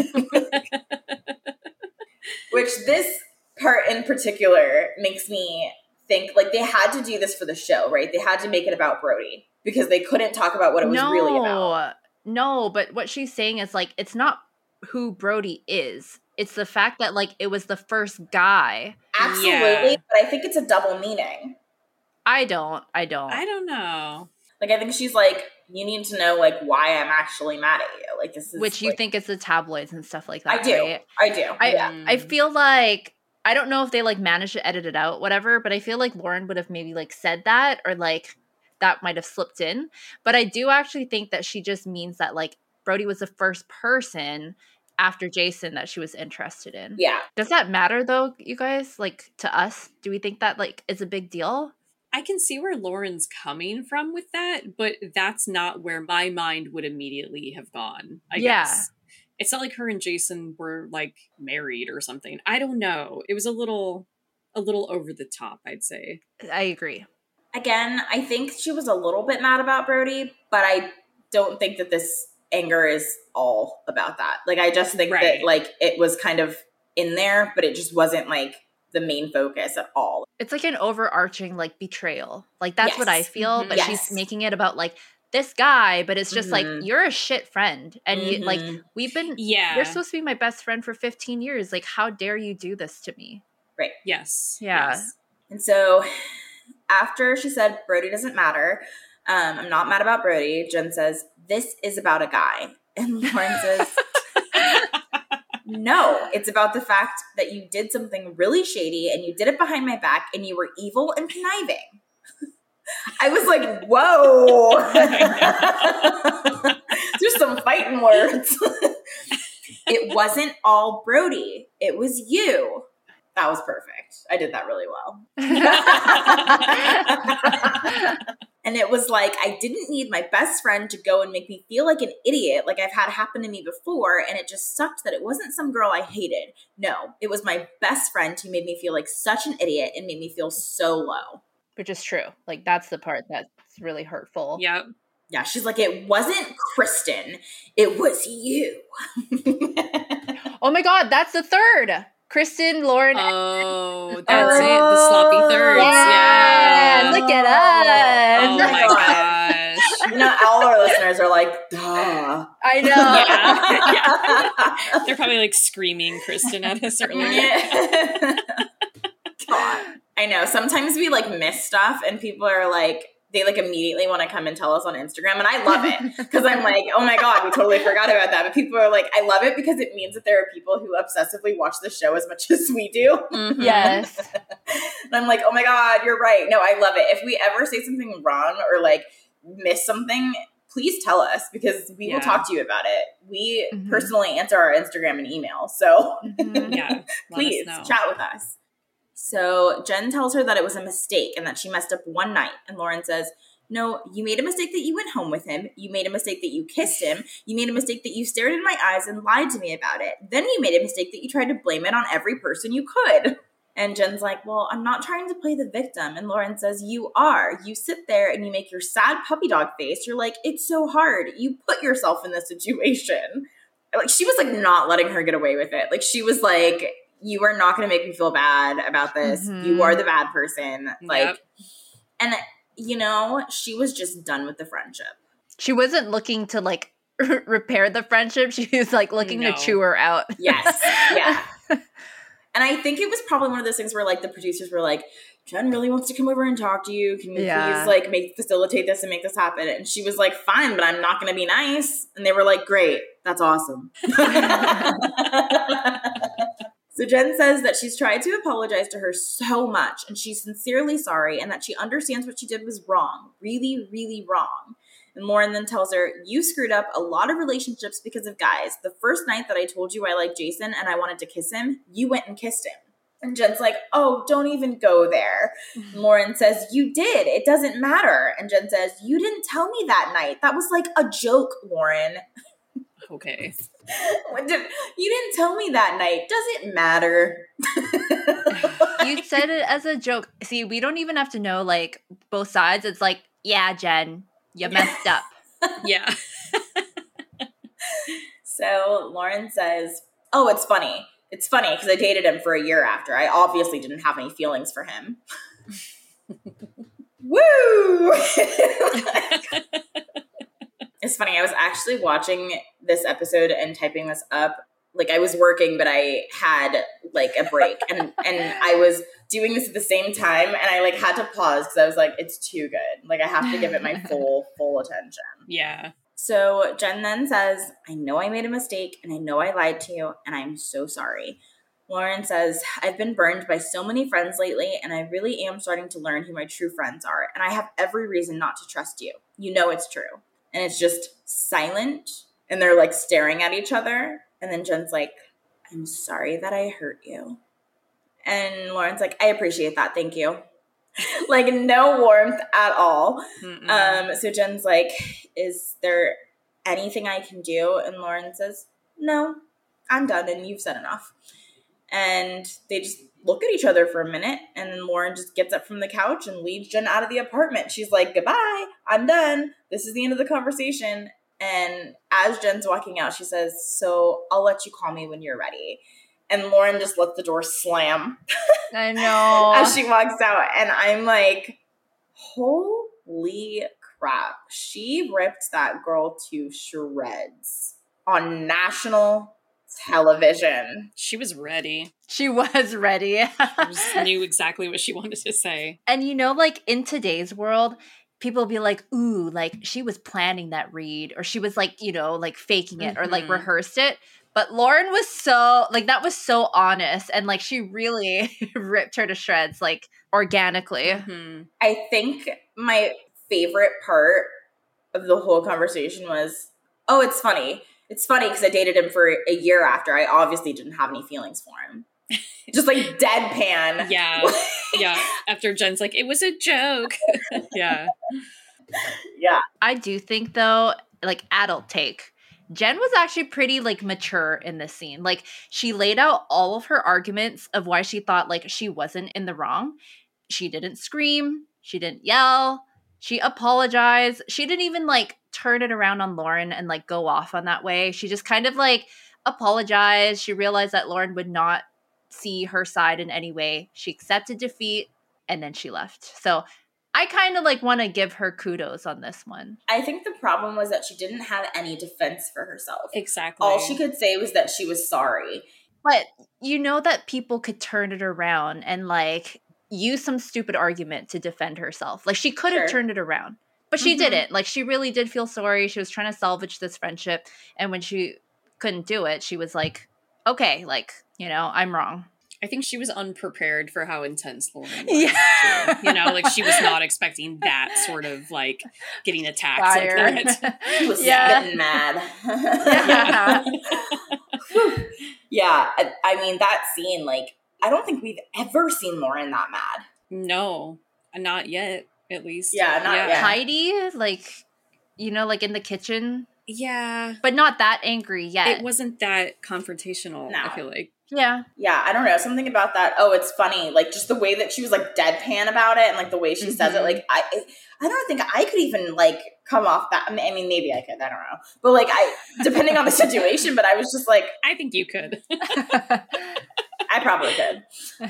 Which this part in particular makes me think, like, they had to do this for the show, right? They had to make it about Brody because they couldn't talk about what it was no, really about. No, but what she's saying is, like, it's not who Brody is. It's the fact that, like, it was the first guy. Absolutely, Yeah. but I think it's a double meaning. I don't. I don't. I don't know. Like, I think she's like, you need to know, like, why I'm actually mad at you. Like, this is Which you like, think it's the tabloids and stuff like that, I do. right? I do. I yeah. I feel like, I don't know if they, like, managed to edit it out, whatever, but I feel like Lauren would have maybe, like, said that, or, like, that might have slipped in. But I do actually think that she just means that, like, Brody was the first person after Jason that she was interested in. Yeah. Does that matter, though, you guys? Like, to us? Do we think that, like, is a big deal? I can see where Lauren's coming from with that, but that's not where my mind would immediately have gone, I Yeah. guess. It's not like her and Jason were, like, married or something. I don't know. It was a little a little over the top, I'd say. I agree. Again, I think she was a little bit mad about Brody, but I don't think that this anger is all about that. Like, I just think Right. that, like, it was kind of in there, but it just wasn't, like, the main focus at all. It's like an overarching, like, betrayal. Like, that's what I Yes. feel, Mhm. but Yes. she's making it about, like, this guy, but it's just Mhm. like, you're a shit friend. And, you, like, Mhm. we've been, Yeah. you're supposed to be my best friend for fifteen years. Like, how dare you do this to me? Yes. Yeah. Yes. And so after she said Brody doesn't matter, um, I'm not mad about Brody, Jen says, this is about a guy. And Lauren says, no, it's about the fact that you did something really shady and you did it behind my back and you were evil and conniving. I was like, whoa. There's some fighting words. It wasn't all Brody. It was you. That was perfect. I did that really well. And it was like, I didn't need my best friend to go and make me feel like an idiot like I've had happen to me before, and it just sucked that it wasn't some girl I hated. No, it was my best friend who made me feel like such an idiot and made me feel so low. Which is true. Like, that's the part that's really hurtful. Yep. Yeah, she's like, it wasn't Kristen. It was you. Oh my God, that's the third. Kristen, Lauren. Oh, that's oh, it. The sloppy thirds. Yeah. yeah. Look at us. Oh my gosh. You know, all our listeners are like, duh. I know. Yeah. Yeah. They're probably like screaming Kristen at us earlier. Yeah. God. I know. Sometimes we like miss stuff and people are like, they like immediately want to come and tell us on Instagram. And I love it because I'm like, oh my God, we totally forgot about that. But people are like, I love it because it means that there are people who obsessively watch the show as much as we do. Mm-hmm. Yes. And I'm like, oh my God, you're right. No, I love it. If we ever say something wrong or like miss something, please tell us because we yeah. will talk to you about it. We mm-hmm. personally answer our Instagram and email. So mm-hmm. yeah, please chat with us. So Jen tells her that it was a mistake and that she messed up one night. And Lauren says, no, you made a mistake that you went home with him. You made a mistake that you kissed him. You made a mistake that you stared in my eyes and lied to me about it. Then you made a mistake that you tried to blame it on every person you could. And Jen's like, well, I'm not trying to play the victim. And Lauren says, you are. You sit there and you make your sad puppy dog face. You're like, it's so hard. You put yourself in this situation. Like, she was like not letting her get away with it. Like, she was like, you are not going to make me feel bad about this. Mm-hmm. You are the bad person. Like, yep. And, you know, she was just done with the friendship. She wasn't looking to, like, repair the friendship. She was, like, looking no. to chew her out. Yes. Yeah. And I think it was probably one of those things where, like, the producers were like, Jen really wants to come over and talk to you. Can you yeah. please, like, make facilitate this and make this happen? And she was like, fine, but I'm not going to be nice. And they were like, great. That's awesome. So Jen says that she's tried to apologize to her so much and she's sincerely sorry and that she understands what she did was wrong, really, really wrong. And Lauren then tells her, you screwed up a lot of relationships because of guys. The first night that I told you I liked Jason and I wanted to kiss him, you went and kissed him. And Jen's like, oh, don't even go there. Mm-hmm. Lauren says, you did. It doesn't matter. And Jen says, you didn't tell me that night. That was like a joke, Lauren. Okay. Did, you didn't tell me that night. Does it matter? You said it as a joke. See, we don't even have to know, like, both sides. It's like, yeah, Jen, you messed up. Yeah. So Lauren says, oh, it's funny. It's funny because I dated him for a year after. I obviously didn't have any feelings for him. Woo! It's funny. I was actually watching this episode and typing this up. Like, I was working, but I had like a break and, and I was doing this at the same time. And I like had to pause because I was like, it's too good. Like, I have to give it my full, full attention. Yeah. So Jen then says, I know I made a mistake and I know I lied to you and I'm so sorry. Lauren says, I've been burned by so many friends lately and I really am starting to learn who my true friends are. And I have every reason not to trust you. You know it's true. And it's just silent and they're like staring at each other. And then Jen's like, I'm sorry that I hurt you. And Lauren's like, I appreciate that. Thank you. Like, no warmth at all. Mm-mm. Um, so Jen's like, is there anything I can do? And Lauren says, no, I'm done and you've said enough. And they just look at each other for a minute. And then Lauren just gets up from the couch and leads Jen out of the apartment. She's like, goodbye, I'm done. This is the end of the conversation. And as Jen's walking out, she says, so I'll let you call me when you're ready. And Lauren just lets the door slam. I know. As she walks out. And I'm like, holy crap. She ripped that girl to shreds on national television. She was ready. She was ready. She just knew exactly what she wanted to say. And you know, like in today's world, people be like, ooh, like she was planning that read or she was like, you know, like faking it mm-hmm. or like rehearsed it. But Lauren was so, like, that was so honest. And, like, she really ripped her to shreds, like, organically. Mm-hmm. I think my favorite part of the whole conversation was, oh, it's funny. It's funny because I dated him for a year after. I obviously didn't have any feelings for him. Just, like, deadpan. Yeah. Yeah. After Jen's like, it was a joke. Yeah. Yeah. I do think, though, like, adult take. Jen was actually pretty, like, mature in this scene. Like, she laid out all of her arguments of why she thought, like, she wasn't in the wrong. She didn't scream. She didn't yell. She apologized. She didn't even, like, turn it around on Lauren and, like, go off on that way. She just kind of, like, apologized. She realized that Lauren would not see her side in any way. She accepted defeat, and then she left. So I kind of like want to give her kudos on this one. I think the problem was that she didn't have any defense for herself. Exactly. All she could say was that she was sorry. But you know that people could turn it around and like use some stupid argument to defend herself. Like she could have Sure. turned it around, but she Mhm. didn't. Like she really did feel sorry. She was trying to salvage this friendship. And when she couldn't do it, she was like, okay, like, you know, I'm wrong. I think she was unprepared for how intense Lauren was. Yeah. Too. You know, like she was not expecting that sort of like getting attacked Fire. like that. She was Yeah. spitting mad. Yeah. Yeah, I, I mean, that scene, like, I don't think we've ever seen Lauren that mad. No, not yet, at least. Yeah, not yeah. yet. Heidi, like, you know, like in the kitchen, Yeah. but not that angry yet. It wasn't that confrontational, No. I feel like. Yeah. Yeah, I don't know. Something about that. Oh, it's funny. Like, just the way that she was, like, deadpan about it and, like, the way she says it. Mhm. Like, I I don't think I could even, like, come off that. I mean, I mean, maybe I could. I don't know. But, like, I, depending on the situation, but I was just like, I think you could. I probably could.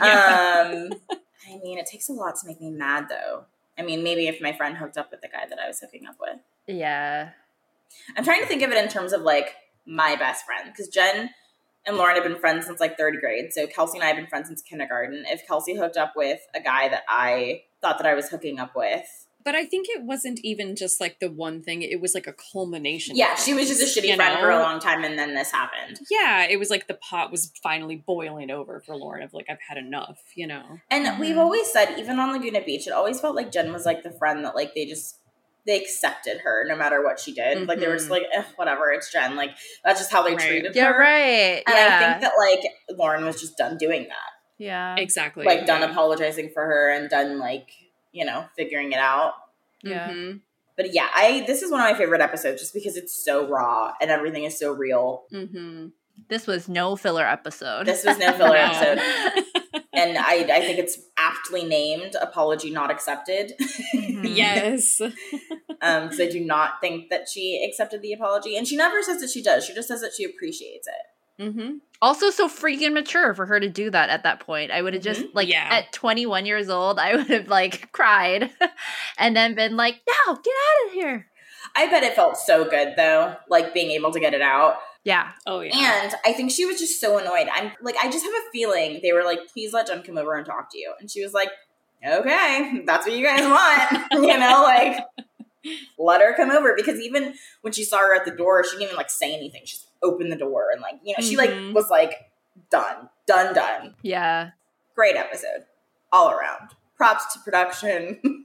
Um, I mean, it takes a lot to make me mad, though. I mean, maybe if my friend hooked up with the guy that I was hooking up with. Yeah. I'm trying to think of it in terms of, like, my best friend. Because Jen and Lauren have been friends since, like, third grade. So Kelsey and I have been friends since kindergarten. If Kelsey hooked up with a guy that I thought that I was hooking up with. But I think it wasn't even just like the one thing. It was like a culmination. Yeah, of she was just a things, shitty you friend know? for a long time, and then this happened. Yeah, it was like the pot was finally boiling over for Lauren of like, I've had enough, you know? And Mhm. we've always said, even on Laguna Beach, it always felt like Jen was, like, the friend that, like, they just, they accepted her no matter what she did. Like, they were just Mhm. like, eh, whatever, it's Jen. Like, that's just how they Right. treated Yeah, her. right. And yeah. I think that, like, Lauren was just done doing that. yeah. Exactly. Like, done apologizing for her and done, like, you know, figuring it out. Yeah. Mm-hmm. But yeah, I this is one of my favorite episodes just because it's so raw and everything is so real. Mm-hmm. This was no filler episode. This was no filler No. episode. And I, I think it's aptly named Apology Not Accepted. Mhm. Yes. Um, because I do not think that she accepted the apology. And she never says that she does. She just says that she appreciates it. Mm-hmm. Also, so freaking mature for her to do that at that point. I would have just, like, Yeah. at twenty-one years old, I would have, like, cried and then been like, no, get out of here. I bet it felt so good, though, like, being able to get it out. Yeah. Oh, yeah. And I think she was just so annoyed. I'm like, I just have a feeling they were like, please let Jen come over and talk to you. And she was like, okay, that's what you guys want. You know, like, let her come over. Because even when she saw her at the door, she didn't even, like, say anything. She just opened the door and, like, you know, she, like, Mhm. was like, done, done, done. Yeah. Great episode all around. Props to production.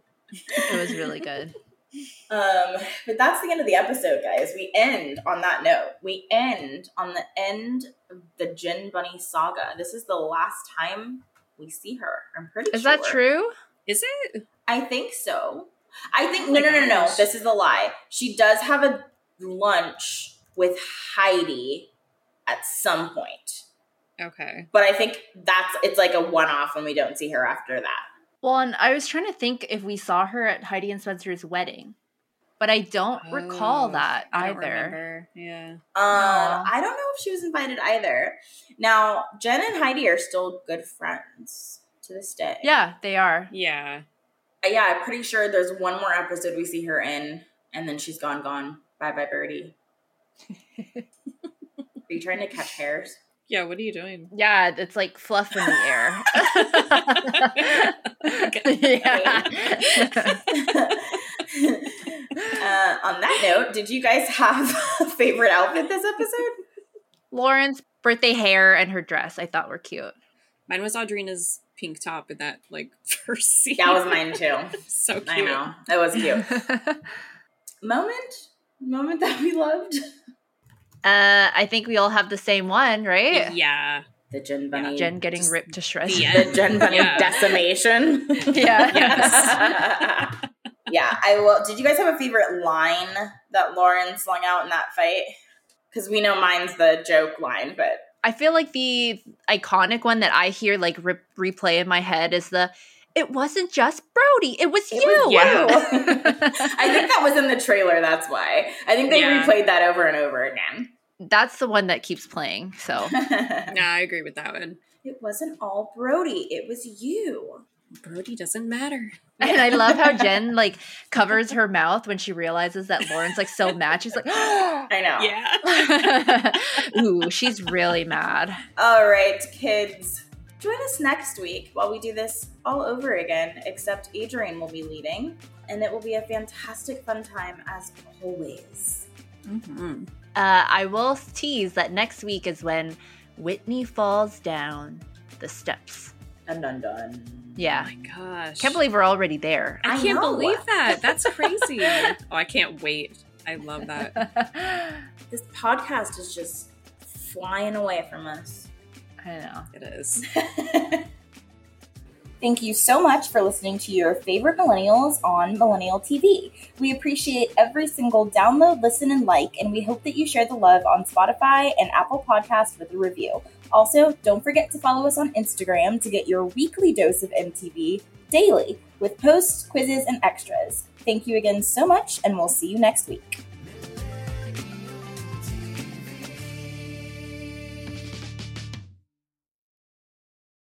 It was really good. Um, but that's the end of the episode, guys. We end on that note. We end on the end of the Gin Bunny saga. This is the last time we see her. I'm pretty Is sure. that true? Is it? I think so. I think Oh no, my no, no, no, no. gosh. This is a lie. She does have a lunch with Heidi at some point, Okay. but I think that's it's like a one-off, and we don't see her after that. Well, and I was trying to think if we saw her at Heidi and Spencer's wedding, but I don't recall Oh, that I don't either. remember. Yeah. Um, No. I don't know if she was invited either. Now, Jen and Heidi are still good friends to this day. Yeah, they are. Yeah. Uh, yeah, I'm pretty sure there's one more episode we see her in, and then she's gone, gone. Bye, bye, Birdie. Are you trying to catch hairs? Yeah, what are you doing? Yeah, it's like fluff in the air. yeah. uh, on that note, did you guys have a favorite outfit this episode? Lauren's birthday hair and her dress I thought were cute. Mine was Audrina's pink top in that like first scene. That was mine too. So cute. I know. That was cute. Moment? Moment that we loved? Uh, I think we all have the same one, right? Yeah. The Jen Bunny. Jen getting Just ripped to shreds. the The end. Jen Bunny Yeah. decimation. Yeah. Yes. Yeah, I will. Did you guys have a favorite line that Lauren slung out in that fight? Because we know mine's the joke line, but I feel like the iconic one that I hear like re- replay in my head is the "It wasn't just Brody, it was it you." was you. I think that was in the trailer. That's why. I think they Yeah. replayed that over and over again. that's the one that keeps playing. So Yeah, I agree with that one. It wasn't all Brody. It was you. Brody doesn't matter. and I love how Jen like covers her mouth when she realizes that Lauren's like so mad. She's like, I know. Yeah. Ooh, she's really mad. All right, kids. Join us next week while we do this all over again, except Adrienne will be leading, and it will be a fantastic fun time as always. Mm-hmm. Uh, I will tease that next week is when Whitney falls down the steps. Dun dun dun. Yeah. Oh my gosh. Can't believe we're already there. I I can't know. believe that. That's crazy. Oh, I can't wait. I love that. This podcast is just flying away from us. I know. It is. Thank you so much for listening to your favorite millennials on Millennial T V. We appreciate every single download, listen, and like, and we hope that you share the love on Spotify and Apple Podcasts with a review. Also, don't forget to follow us on Instagram to get your weekly dose of M T V daily with posts, quizzes, and extras. Thank you again so much, and we'll see you next week.